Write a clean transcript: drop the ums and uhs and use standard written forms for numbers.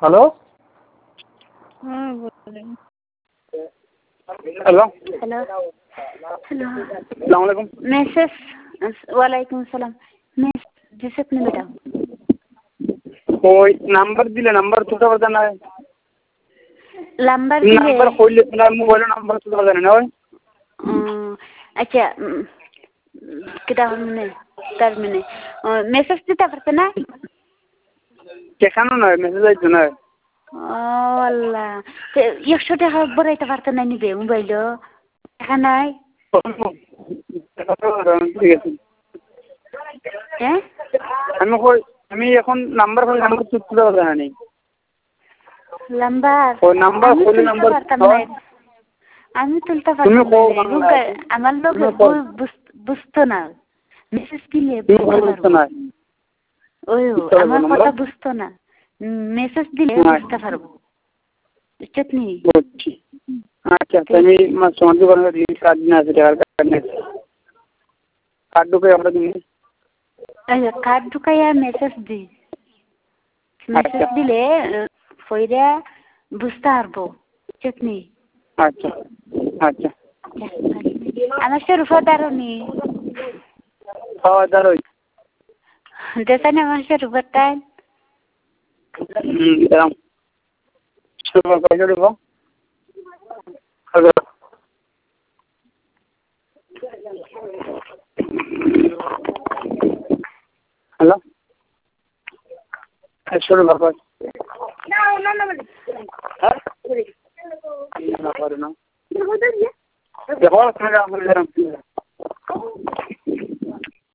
Hello हाँ बोलें। Hello hello hello अस्सलाम वालेकुम। मैसेज वालेकुम सलाम। मैं जिसे अपने बेटा कोई नंबर दिले नंबर तुझा बता ना नंबर दिले नंबर खोल ले अपना मोबाइल नंबर तुझा बता ना अच्छा कितना हमने तर मैंने मैसेज दिता पड़ता ना केखानो ना मैसेज आई ना वाला एक छोटे हाँ बड़े तो पड़ता नहीं निबे मोबाइल देखा नहीं हैं আমি এখন নাম্বার খুলে নাম্বার তুলতে পারবে না নাম্বার নাম্বার খুলে নাম্বার আমি তুলতে পারতাম না আমার লোক বুঝতো না মেসেজ দিলে বুঝতে না ওই আমার কথা বুঝতো না মেসেজ দিলে বুঝতে পারবো চটনি আচ্ছা তুমি সমাজে বলবে দিন কার্ড না আছে কার্ড ঢুকে আমরা দিন কার্ড ঢুকাইয়া মেসেজ দি মেসেজ দিলে ফইরা বুঝতে পারবো চটনি আচ্ছা আচ্ছা আমার শরুফা দারুনি খাওয়া দারুই দেশানে আমার শরুফার টাইম দাম শরুফা কয়টা দেবো হ্যালো হ্যালো শরুফা কয় না দেখো